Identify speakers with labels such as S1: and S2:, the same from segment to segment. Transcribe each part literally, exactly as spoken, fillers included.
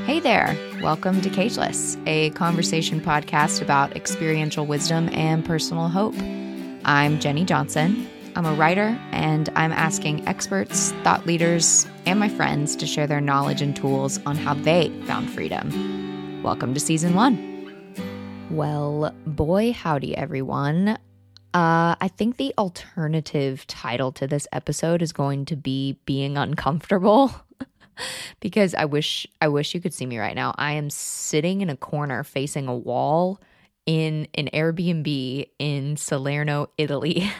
S1: Hey there, welcome to Cageless, a conversation podcast about experiential wisdom and personal hope. I'm Jenny Johnson. I'm a writer, and I'm asking experts, thought leaders, and my friends to share their knowledge and tools on how they found freedom. Welcome to season one. Well, boy, howdy, everyone. Uh, I think the alternative title to this episode is going to be Being Uncomfortable. Because I wish I wish you could see me right now. I am sitting in a corner facing a wall in an Airbnb in Salerno, Italy.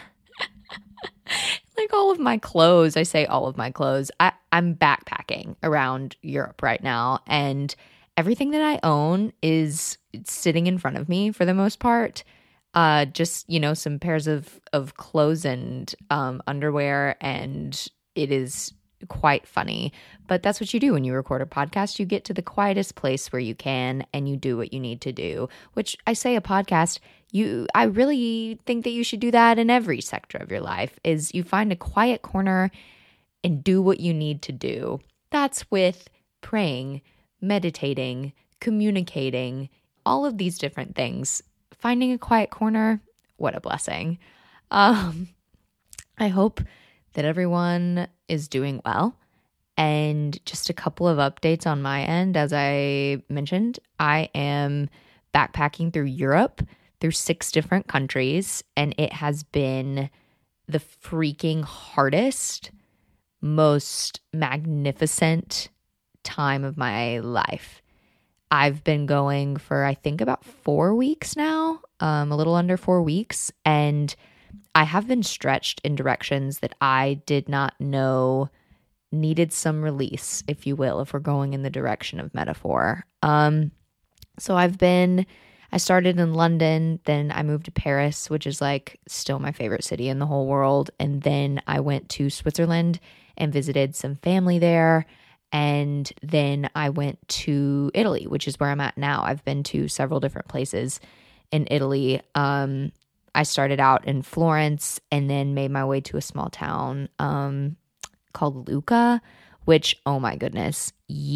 S1: Like all of my clothes, I say all of my clothes. I, I'm backpacking around Europe right now, and everything that I own is sitting in front of me for the most part. Uh, just, you know, some pairs of, of clothes and um, underwear, and it is quite funny. But that's what you do when you record a podcast. You get to the quietest place where you can and you do what you need to do, which I say a podcast, you I really think that you should do that in every sector of your life, is you find a quiet corner and do what you need to do. That's with praying, meditating, communicating, all of these different things. Finding a quiet corner, what a blessing. Um, I hope that everyone is doing well. And just a couple of updates on my end. As I mentioned, I am backpacking through Europe, through six different countries, and it has been the freaking hardest, most magnificent time of my life. I've been going for, I think, about four weeks now, um, a little under four weeks, and I have been stretched in directions that I did not know needed some release, if you will, if we're going in the direction of metaphor. Um, so I've been, I started in London, then I moved to Paris, which is like still my favorite city in the whole world. And then I went to Switzerland and visited some family there. And then I went to Italy, which is where I'm at now. I've been to several different places in Italy. Um, I started out in Florence and then made my way to a small town um, called Lucca, which, oh my goodness,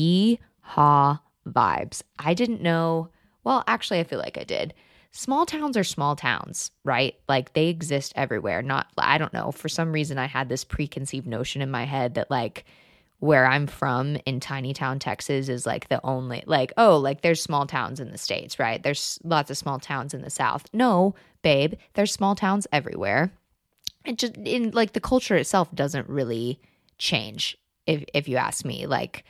S1: yee-haw vibes. I didn't know, well, actually, I feel like I did. Small towns are small towns, right? Like they exist everywhere. Not, I don't know, for some reason I had this preconceived notion in my head that like where I'm from in tiny town Texas is like the only, like, oh, like there's small towns in the States, right? There's lots of small towns in the South. No, babe, there's small towns everywhere. It just, in like the culture itself doesn't really change, if if you ask me. Like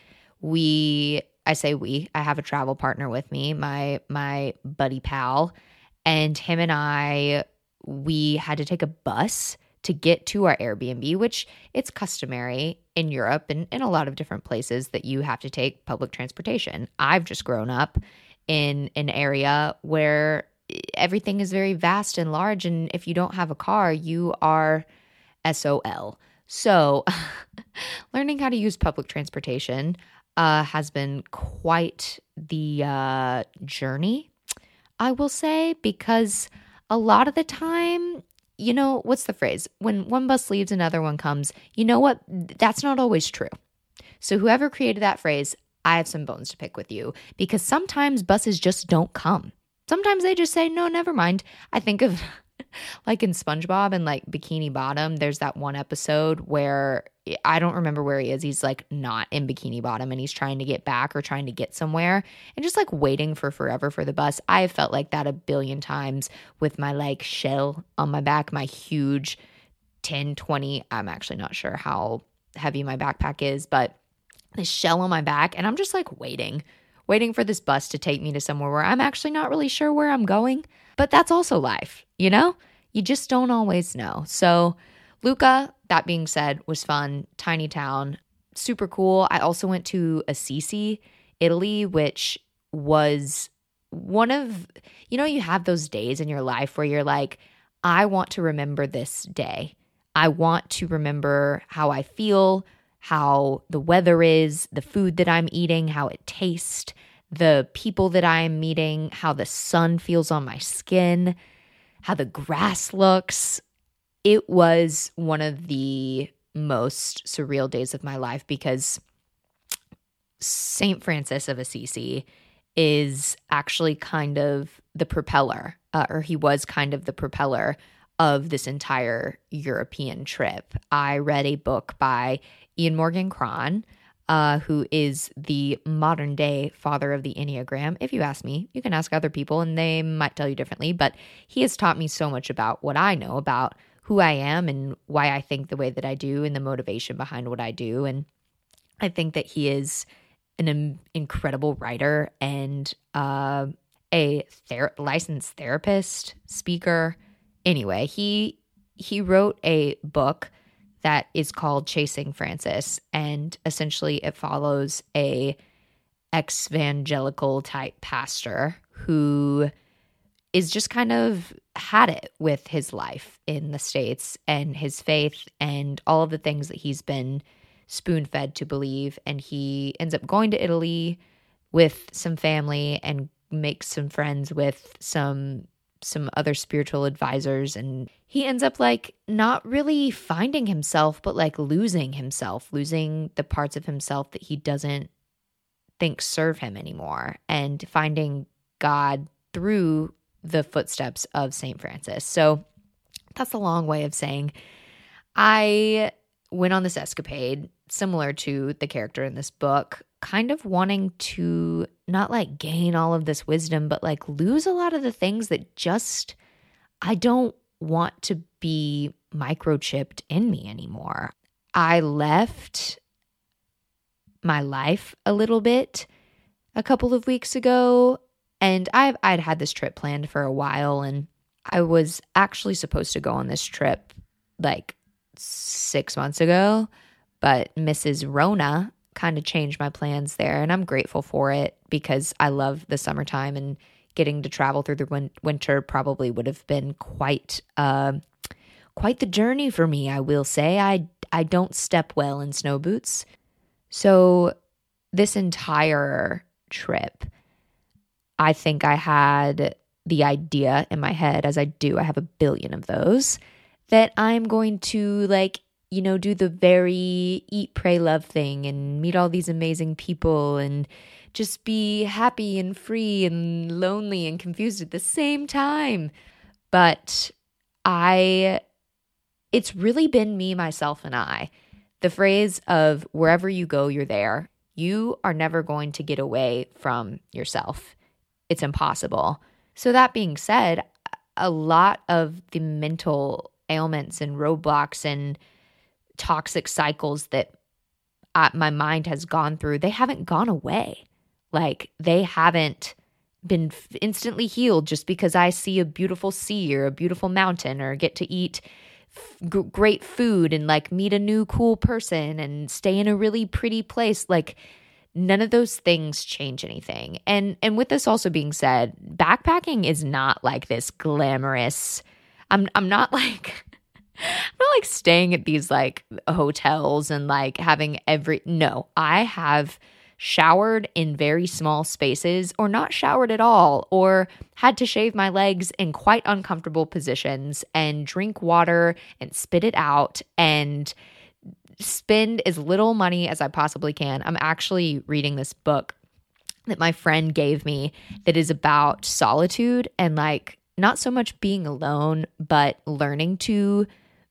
S1: we, I say we, I have a travel partner with me, my my buddy pal, and him and I, we had to take a bus to get to our Airbnb, which it's customary in Europe and in a lot of different places that you have to take public transportation. I've just grown up in an area where everything is very vast and large, and if you don't have a car, you are S O L. So learning how to use public transportation uh, has been quite the uh, journey, I will say, because a lot of the time, you know, what's the phrase? When one bus leaves, another one comes. You know what? That's not always true. So whoever created that phrase, I have some bones to pick with you, because sometimes buses just don't come. Sometimes they just say, no, never mind. I think of like in SpongeBob and like Bikini Bottom, there's that one episode where I don't remember where he is. He's like not in Bikini Bottom and he's trying to get back or trying to get somewhere and just like waiting for forever for the bus. I have felt like that a billion times with my like shell on my back, my huge ten, twenty, I'm actually not sure how heavy my backpack is, but this shell on my back, and I'm just like waiting, waiting for this bus to take me to somewhere where I'm actually not really sure where I'm going. But that's also life, you know? You just don't always know. So Lucca, that being said, was fun. Tiny town, super cool. I also went to Assisi, Italy, which was one of, you know, you have those days in your life where you're like, I want to remember this day. I want to remember how I feel, how the weather is, the food that I'm eating, how it tastes, the people that I'm meeting, how the sun feels on my skin, how the grass looks. It was one of the most surreal days of my life because Saint Francis of Assisi is actually kind of the propeller, uh, or he was kind of the propeller of this entire European trip. I read a book by Ian Morgan Cron, uh, who is the modern day father of the Enneagram. If you ask me, you can ask other people and they might tell you differently, but he has taught me so much about what I know about who I am and why I think the way that I do and the motivation behind what I do. And I think that he is an um, incredible writer and uh, a ther- licensed therapist, speaker. Anyway, he he wrote a book that is called Chasing Francis, and essentially it follows a ex-evangelical type pastor who is just kind of had it with his life in the States and his faith and all of the things that he's been spoon-fed to believe. And he ends up going to Italy with some family and makes some friends with some some other spiritual advisors, and he ends up like not really finding himself, but like losing himself, losing the parts of himself that he doesn't think serve him anymore, and finding God through the footsteps of Saint Francis. So that's a long way of saying I went on this escapade similar to the character in this book, kind of wanting to not like gain all of this wisdom, but like lose a lot of the things that just I don't want to be microchipped in me anymore. I left my life a little bit a couple of weeks ago, and I've I'd had this trip planned for a while, and I was actually supposed to go on this trip like six months ago, but Missus Rona kind of changed my plans there, and I'm grateful for it because I love the summertime, and getting to travel through the win- winter probably would have been quite uh, quite the journey for me, I will say. I, I don't step well in snow boots. So this entire trip, I think I had the idea in my head, as I do, I have a billion of those, that I'm going to like you know, do the very eat, pray, love thing and meet all these amazing people and just be happy and free and lonely and confused at the same time. But I, it's really been me, myself, and I. The phrase of wherever you go, you're there. You are never going to get away from yourself. It's impossible. So that being said, a lot of the mental ailments and roadblocks and toxic cycles that uh, my mind has gone through, they haven't gone away. Like they haven't been f- instantly healed just because I see a beautiful sea or a beautiful mountain or get to eat f- g- great food and like meet a new cool person and stay in a really pretty place. Like none of those things change anything. And and with this also being said, backpacking is not like this glamorous. I'm I'm not like I'm not like staying at these like hotels and like having every, no, I have showered in very small spaces or not showered at all, or had to shave my legs in quite uncomfortable positions and drink water and spit it out and spend as little money as I possibly can. I'm actually reading this book that my friend gave me that is about solitude and like not so much being alone, but learning to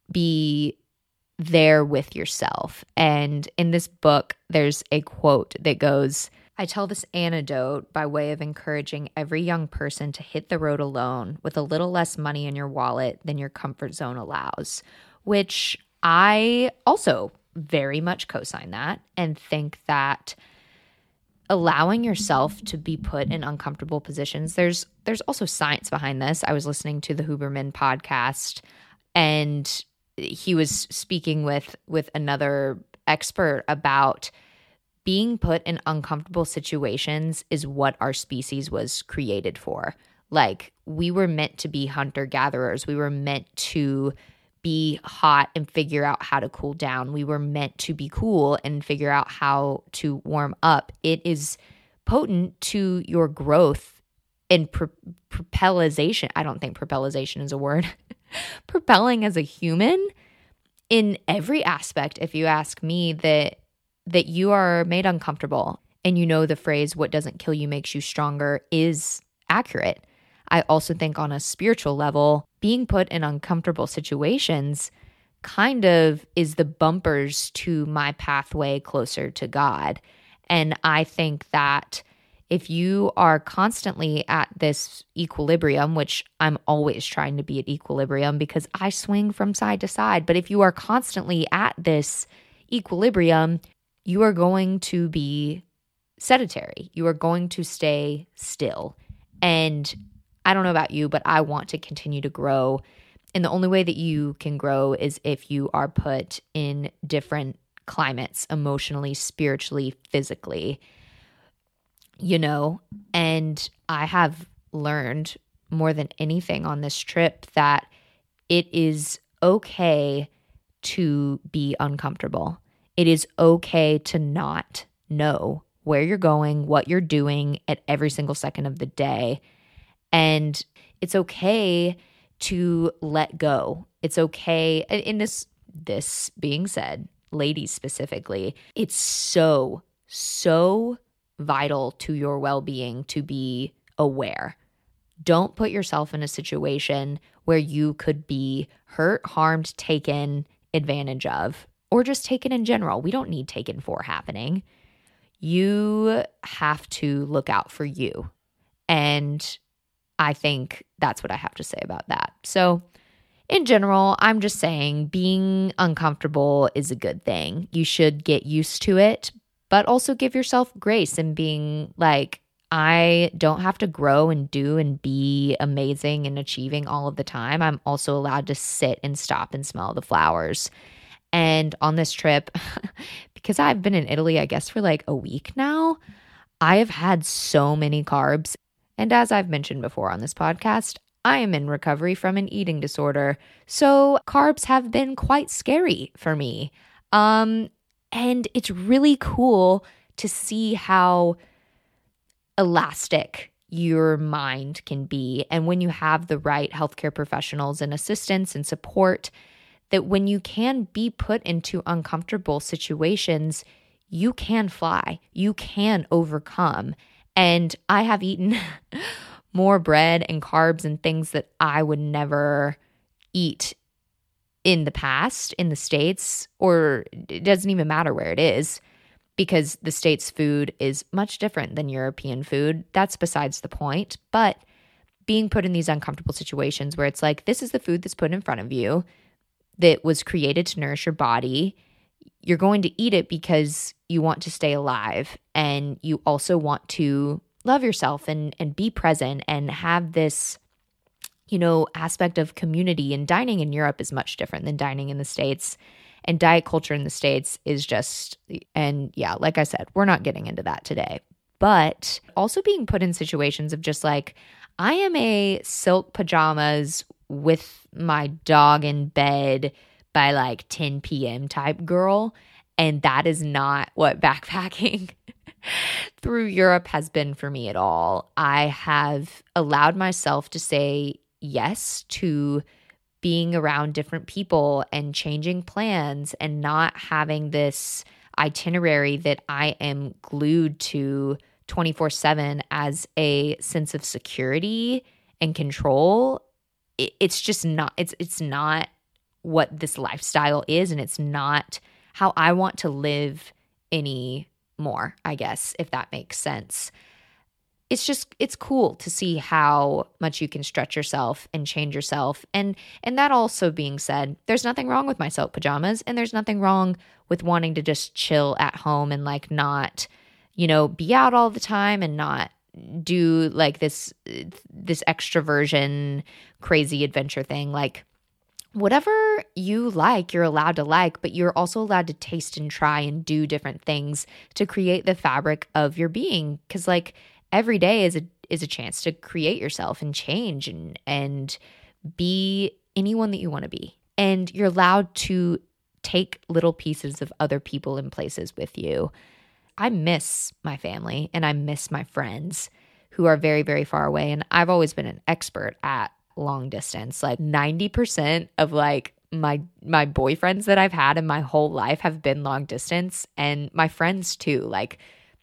S1: be there with yourself. And in this book, there's a quote that goes, I tell this anecdote by way of encouraging every young person to hit the road alone with a little less money in your wallet than your comfort zone allows, which I also very much co-sign that and think that allowing yourself to be put in uncomfortable positions, there's there's also science behind this. I was listening to the Huberman podcast, and he was speaking with with another expert about being put in uncomfortable situations is what our species was created for. Like we were meant to be hunter-gatherers. We were meant to be hot and figure out how to cool down. We were meant to be cool and figure out how to warm up. It is potent to your growth and pro- propellization. I don't think propellization is a word. Propelling as a human in every aspect, if you ask me, that that you are made uncomfortable. And you know the phrase, what doesn't kill you makes you stronger, is accurate. I also think on a spiritual level, being put in uncomfortable situations kind of is the bumpers to my pathway closer to God. And I think that if you are constantly at this equilibrium, which I'm always trying to be at equilibrium because I swing from side to side, but if you are constantly at this equilibrium, you are going to be sedentary. You are going to stay still. And I don't know about you, but I want to continue to grow. And the only way that you can grow is if you are put in different climates, emotionally, spiritually, physically, you know. And I have learned more than anything on this trip that it is okay to be uncomfortable. It is okay to not know where you're going, what you're doing at every single second of the day. And it's okay to let go. It's okay. In this, this being said, ladies specifically, it's so, so vital to your well-being to be aware. Don't put yourself in a situation where you could be hurt, harmed, taken advantage of, or just taken in general. We don't need taken for happening. You have to look out for you. And I think that's what I have to say about that. So in general, I'm just saying being uncomfortable is a good thing. You should get used to it, but also give yourself grace and being like, I don't have to grow and do and be amazing and achieving all of the time. I'm also allowed to sit and stop and smell the flowers. And on this trip, because I've been in Italy, I guess, for like a week now, I have had so many carbs. And as I've mentioned before on this podcast, I am in recovery from an eating disorder. So carbs have been quite scary for me. Um, and it's really cool to see how elastic your mind can be. And when you have the right healthcare professionals and assistance and support, that when you can be put into uncomfortable situations, you can fly, you can overcome. And I have eaten more bread and carbs and things that I would never eat in the past in the States, or it doesn't even matter where it is, because the States food is much different than European food. That's besides the point. But being put in these uncomfortable situations where it's like, this is the food that's put in front of you that was created to nourish your body. You're going to eat it because you want to stay alive, and you also want to love yourself and and be present and have this, you know, aspect of community. And dining in Europe is much different than dining in the States. And diet culture in the States is just, and yeah, like I said, we're not getting into that today. But also being put in situations of just like, I am a silk pajamas with my dog in bed by like ten p.m. type girl. And that is not what backpacking through Europe has been for me at all. I have allowed myself to say yes to being around different people and changing plans and not having this itinerary that I am glued to twenty-four seven as a sense of security and control. It's just not, it's it's not what this lifestyle is, and it's not how I want to live anymore, I guess, if that makes sense. It's just, it's cool to see how much you can stretch yourself and change yourself. And and that also being said, there's nothing wrong with my silk pajamas, and there's nothing wrong with wanting to just chill at home and like not, you know, be out all the time and not do like this this extroversion crazy adventure thing. Like whatever you like, you're allowed to like, but you're also allowed to taste and try and do different things to create the fabric of your being. Because like every day is a is a chance to create yourself and change and and be anyone that you want to be. And you're allowed to take little pieces of other people and places with you. I miss my family and I miss my friends who are very, very far away. And I've always been an expert at long distance. Like ninety percent of like my my boyfriends that I've had in my whole life have been long distance, and my friends too. Like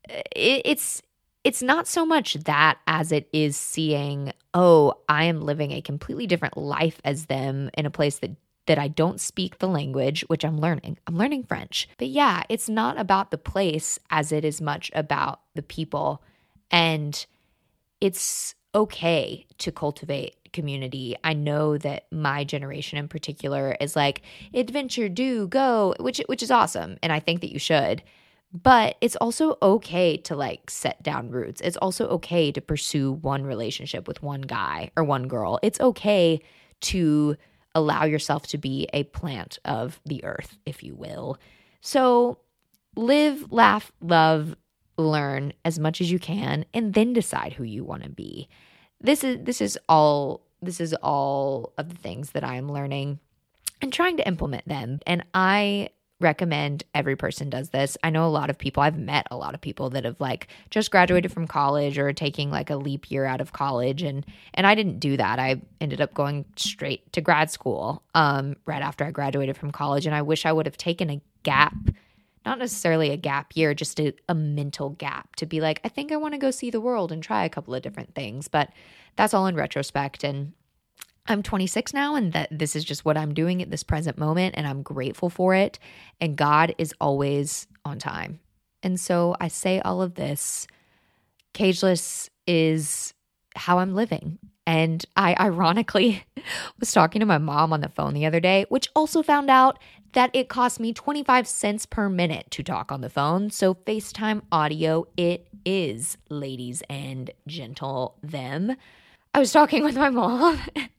S1: it, it's it's not so much that as it is seeing, oh, I am living a completely different life as them in a place that that I don't speak the language, which I'm learning. I'm learning French. But yeah, it's not about the place as it is much about the people. And it's okay to cultivate community. I know that my generation in particular is like, adventure, do, go, which which is awesome. And I think that you should. But it's also okay to like set down roots. It's also okay to pursue one relationship with one guy or one girl. It's okay to allow yourself to be a plant of the earth, if you will. So live, laugh, love, learn as much as you can, and then decide who you want to be. This is this is all this is all of the things that I am learning and trying to implement them. And I recommend every person does this. I know a lot of people, I've met a lot of people that have like just graduated from college or taking like a leap year out of college. And and I didn't do that. I ended up going straight to grad school um, right after I graduated from college. And I wish I would have taken a gap, not necessarily a gap year, just a, a mental gap to be like, I think I want to go see the world and try a couple of different things. But that's all in retrospect. And I'm twenty-six now, and that this is just what I'm doing at this present moment, and I'm grateful for it. And God is always on time. And so I say all of this. Cageless is how I'm living. And I ironically was talking to my mom on the phone the other day, which also found out that it cost me twenty-five cents per minute to talk on the phone. So FaceTime audio it is, ladies and gentle them. I was talking with my mom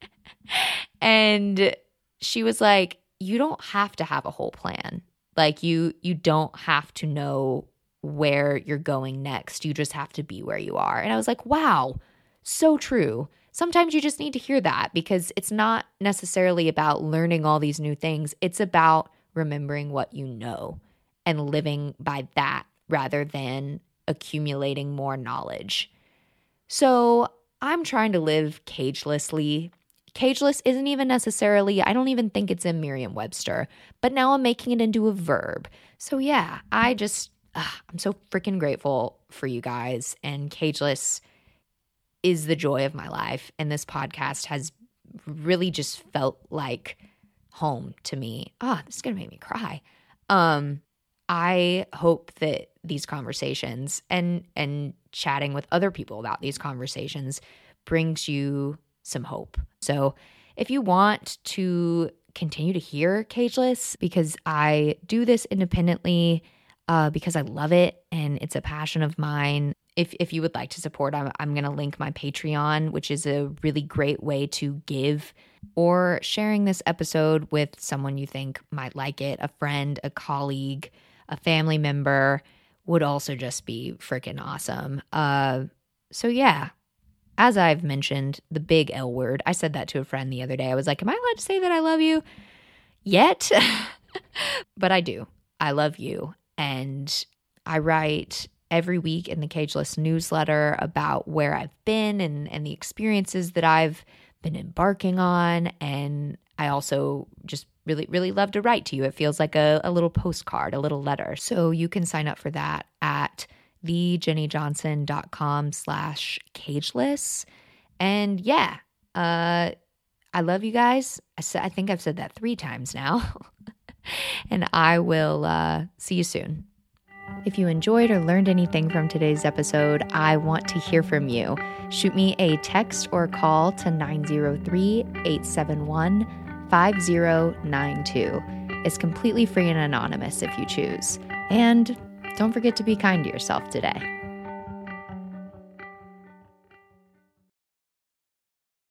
S1: and she was like, you don't have to have a whole plan. Like you, you don't have to know where you're going next. You just have to be where you are. And I was like, wow, so true. Sometimes you just need to hear that because it's not necessarily about learning all these new things. It's about remembering what you know and living by that rather than accumulating more knowledge. So I'm trying to live cagelessly. Cageless isn't even necessarily, I don't even think it's in Merriam-Webster, but now I'm making it into a verb. So yeah, I just, ugh, I'm so freaking grateful for you guys, and Cageless is the joy of my life. And this podcast has really just felt like home to me. Ah, oh, this is going to make me cry. Um, I hope that these conversations and and chatting with other people about these conversations brings you some hope. So if you want to continue to hear Cageless, because I do this independently, uh, because I love it and it's a passion of mine, if if you would like to support, I'm, I'm going to link my Patreon, which is a really great way to give, or sharing this episode with someone you think might like it, a friend, a colleague, a family member would also just be freaking awesome. Uh, so yeah, as I've mentioned, the big L word, I said that to a friend the other day. I was like, am I allowed to say that I love you yet? But I do. I love you. And I write every week in the Cageless newsletter about where I've been and, and the experiences that I've been embarking on. And I also just really, really love to write to you. It feels like a, a little postcard, a little letter. So you can sign up for that at thejennyjohnson.com slash cageless. And yeah, uh, I love you guys. I, sa- I think I've said that three times now. And I will uh, see you soon. If you enjoyed or learned anything from today's episode, I want to hear from you. Shoot me a text or call to nine zero three, eight seven one, five zero nine two. It's completely free and anonymous if you choose. And don't forget to be kind to yourself today.